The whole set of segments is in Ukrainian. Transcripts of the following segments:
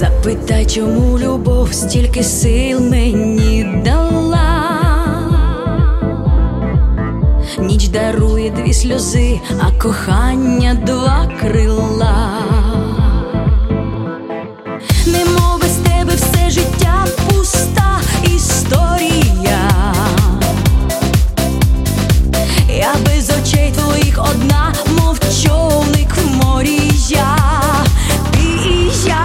Запитай, чому любов стільки сил мені дала. Ніч дарує 2 сльози, а кохання 2 крила. Немов без тебе все життя пуста історія. Я без очей твоїх одна, мов човник в морі я. Ти і я.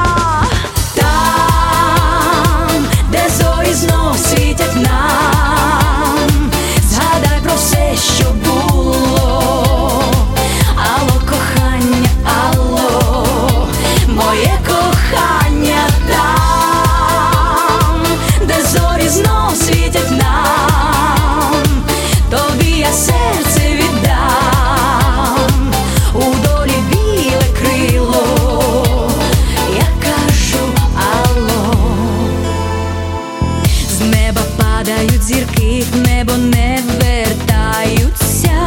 Там, де зорі знов світять нам, згадай про все, що було. Алло, кохання, алло, моє кохання. Там, де зорі знов світять нам, тобі я серце віддам. У долі біле крило, я кажу алло. З неба падають зірки, в небо не вертаються.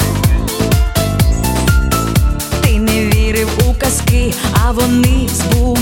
Ти не вірив у казки, а вони збуваються.